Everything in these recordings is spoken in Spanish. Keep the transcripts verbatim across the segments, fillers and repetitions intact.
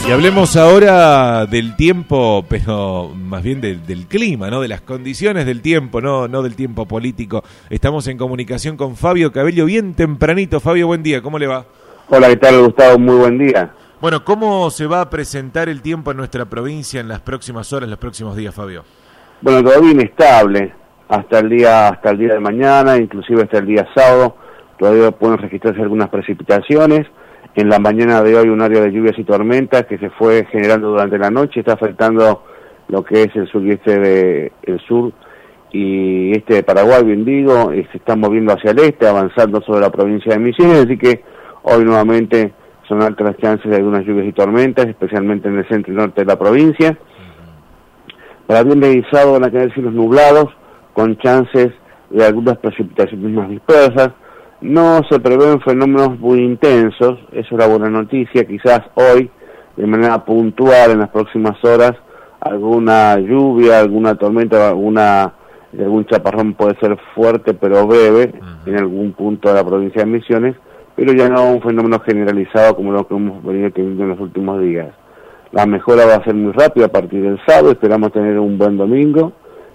Y hablemos ahora del tiempo, pero más bien de, del clima, ¿no? De las condiciones del tiempo, no, no del tiempo político. Estamos en comunicación con Fabio Cabello bien tempranito. Fabio, buen día, ¿cómo le va? Hola, ¿qué tal, Gustavo? Muy buen día. Bueno, ¿cómo se va a presentar el tiempo en nuestra provincia en las próximas horas, los próximos días, Fabio? Bueno, todavía inestable hasta el día hasta el día de mañana, inclusive hasta el día sábado. Todavía pueden registrarse algunas precipitaciones. En la mañana de hoy un área de lluvias y tormentas que se fue generando durante la noche, está afectando lo que es el sur y este de el sur y este de Paraguay, bien digo, y se están moviendo hacia el este, avanzando sobre la provincia de Misiones, así que hoy nuevamente son altas las chances de algunas lluvias y tormentas, especialmente en el centro y norte de la provincia. Para el viernes y sábado van a tener cielos nublados, con chances de algunas precipitaciones más dispersas. No se prevén fenómenos muy intensos, eso es la buena noticia. Quizás hoy, de manera puntual, en las próximas horas, alguna lluvia, alguna tormenta, alguna algún chaparrón puede ser fuerte pero breve uh-huh. en algún punto de la provincia de Misiones, pero ya no un fenómeno generalizado como lo que hemos venido teniendo en los últimos días. La mejora va a ser muy rápida a partir del sábado, esperamos tener un buen domingo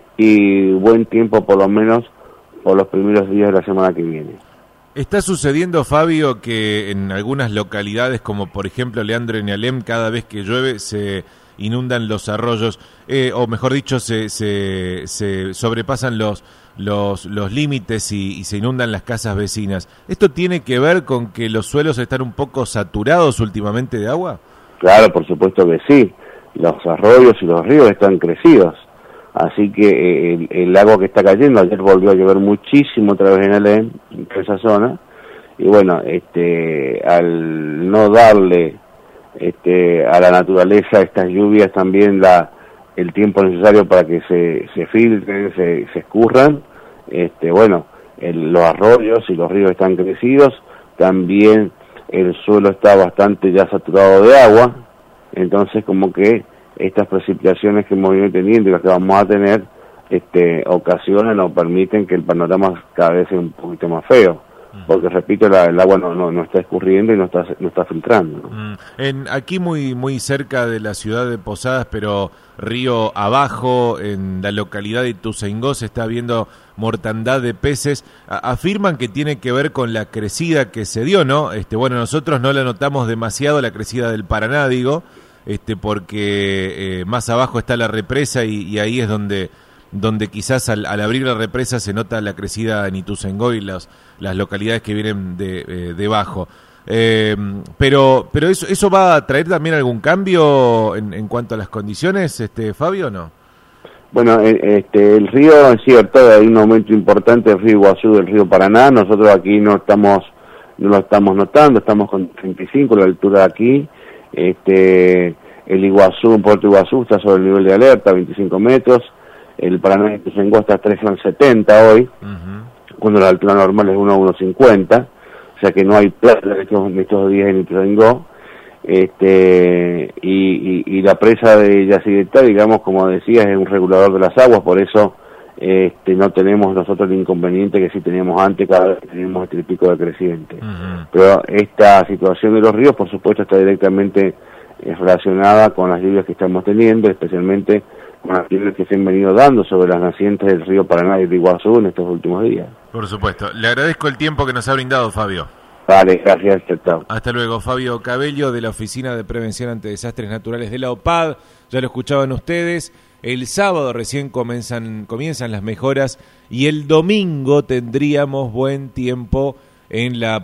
y buen tiempo por lo menos por los primeros días de la semana que viene. ¿Está sucediendo, Fabio, que en algunas localidades, como por ejemplo Leandro y Nealem, cada vez que llueve se inundan los arroyos, eh, o mejor dicho, se, se, se sobrepasan los, los, los límites y, y se inundan las casas vecinas? ¿Esto tiene que ver con que los suelos están un poco saturados últimamente de agua? Claro, por supuesto que sí. Los arroyos y los ríos están crecidos. Así que el, el agua que está cayendo, ayer volvió a llover muchísimo otra vez en el en esa zona, y bueno, este al no darle este a la naturaleza estas lluvias también la el tiempo necesario para que se, se filtren, se, se escurran, este bueno, el, los arroyos y los ríos están crecidos, también el suelo está bastante ya saturado de agua, entonces como que estas precipitaciones que hemos venido teniendo y las que vamos a tener este, ocasionan o permiten que el panorama cada vez sea un poquito más feo, porque repito, la, el agua no, no, no está escurriendo y no está no está filtrando, ¿no? En, aquí muy muy cerca de la ciudad de Posadas, pero río abajo, en la localidad de Ituzaingó, se está viendo mortandad de peces. A, afirman que tiene que ver con la crecida que se dio, ¿no? Este, bueno, nosotros no la notamos demasiado, la crecida del Paraná, digo, este porque eh, más abajo está la represa y, y ahí es donde donde quizás al, al abrir la represa se nota la crecida en Ituzaingó y las las localidades que vienen de eh, debajo. Eh, pero pero eso eso va a traer también algún cambio en, en cuanto a las condiciones, este Fabio, ¿o no? Bueno, este el río es cierto, hay un aumento importante del río Iguazú, del río Paraná. Nosotros aquí no estamos no lo estamos notando, estamos con treinta y cinco la altura de aquí. Este el Iguazú, Puerto Iguazú está sobre el nivel de alerta, veinticinco metros, el Paraná Ituzaingó está a tres coma setenta hoy, uh-huh. cuando la altura normal es uno a uno cincuenta, o sea que no hay playa en estos, en estos días en Ituzaingó, este y, y, y la presa de Yacyretá, digamos, como decías, es un regulador de las aguas, por eso este no tenemos nosotros el inconveniente que sí teníamos antes cada vez que teníamos este pico de creciente. Uh-huh. Pero esta situación de los ríos, por supuesto, está directamente eh, relacionada con las lluvias que estamos teniendo, especialmente con las lluvias que se han venido dando sobre las nacientes del río Paraná y del Iguazú en estos últimos días. Por supuesto. Le agradezco el tiempo que nos ha brindado, Fabio. Vale, gracias. Chao. Hasta luego. Fabio Cabello, de la Oficina de Prevención ante Desastres Naturales de la O P A D. Ya lo escuchaban ustedes. El sábado recién comienzan, comienzan las mejoras y el domingo tendríamos buen tiempo en la